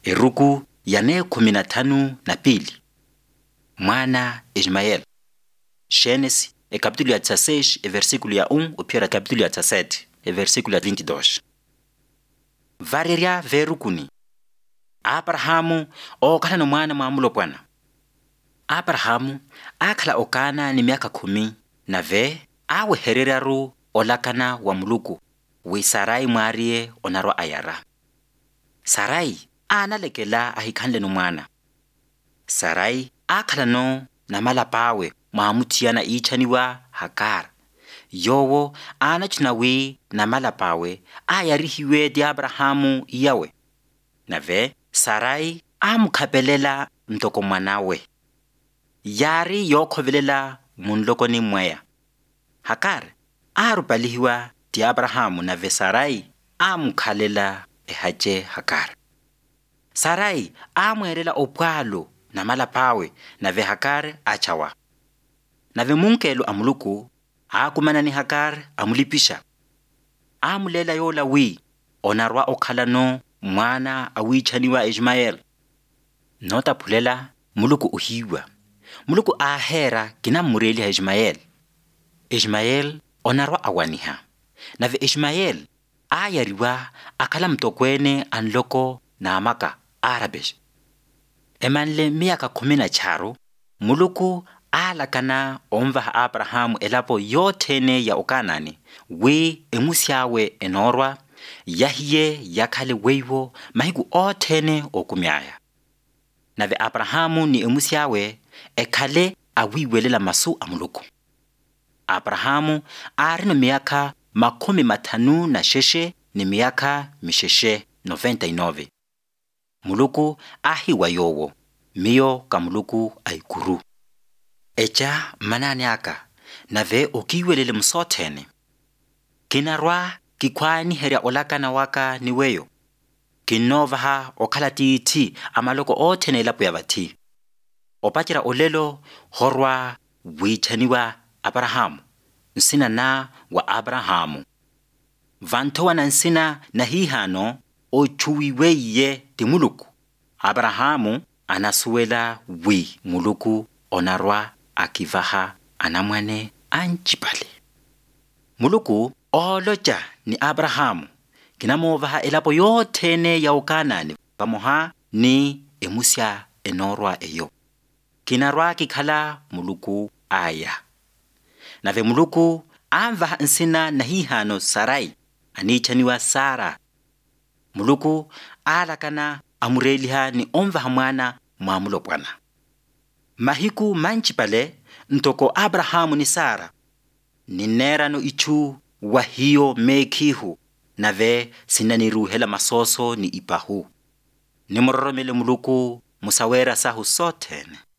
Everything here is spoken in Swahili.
Eruku yane 12 mwana Ishmael. Gênesis capítulo ya 16 versículo ya 1 upira capítulo ya 17 versículo ya 22. Vareria verukuni. Abrahamu okhala no mwana mwamulo bwana. Abrahamu akhala okana ni miaka 10 na ve awehereraru olakana wa muluku wi Sarai mwariye onarwa ayara. Sarai analekela ahikhanle no mwana. Sarai akhala no na malapawe mwamutiyana ichaniwa Hagar. Yowo anachinawi na malapawe ayarihiwe di Abrahamu yawe. Na ve Sarai amukhapelela ntoko mwanawe. Yari yokhovelela munloko ni mweya. Hagar arupalihiwa di Abrahamu na ve Sarai amukhalela ehaje Hagar. Sarai amwerela opwalo na malapawe na ve Hagar achawa. Na ve munkelo amuluku akumana ni Hagar amulipisha. Amulela yola wi onarwa okhala no mwana awichaniwa Ishmael. Nota phulela muluku uhiwa. Muluku ahera kina mureli ha Ishmael. Ishmael onarwa awaniha. Na ve Ishmael ayariwa akhala mtokwene anloko na amaka Arabesh. Emanle miaka 15 muluku alakana omva Abrahamu elapo yothene ya okanani we emusyawe enorwa yahiye yakhale weiwo mahiku othene okumyaya. Na ve Abrahamu ni emusyawe ekhale awiwelela masu amuluku. Abrahamu ari no miaka 56 ni miaka 99. Muluku ahiwa yowo miyo kamuluku aikuru. Echa manane aka na ve okiwelele msothene. Kinarwa kikwani heria olakana waka niweyo. Kinovaha okhala tiiti amaloko othene elapo yabati. Opachira olelo horwa wichaniwa Abrahamu. Nsina na wa Abrahamu. Vantowa na nsina na hihano ochuwiweye ti muluku. Abrahamu anasuwela wi muluku onarwa akivaha anamwane anchipale. Muluku olocha ni Abrahamu kinamovaha elapo yothene ya okanani pamoha ni emusya enorwa eyo. Kinarwa kikhala muluku aya. Na ve muluku amvaha nsina na hihano Sarai anichaniwa Sara. Muluku alakana amureliha ni omvaha mwana mwamulo bwana. Mahiku manchipale ntoko Abrahamu ni Sara ninera no ichu wa hiyo mekhihu na ve sinaniruhela masoso ni ipahu. Nimororomele muluku musawera sahu sothene.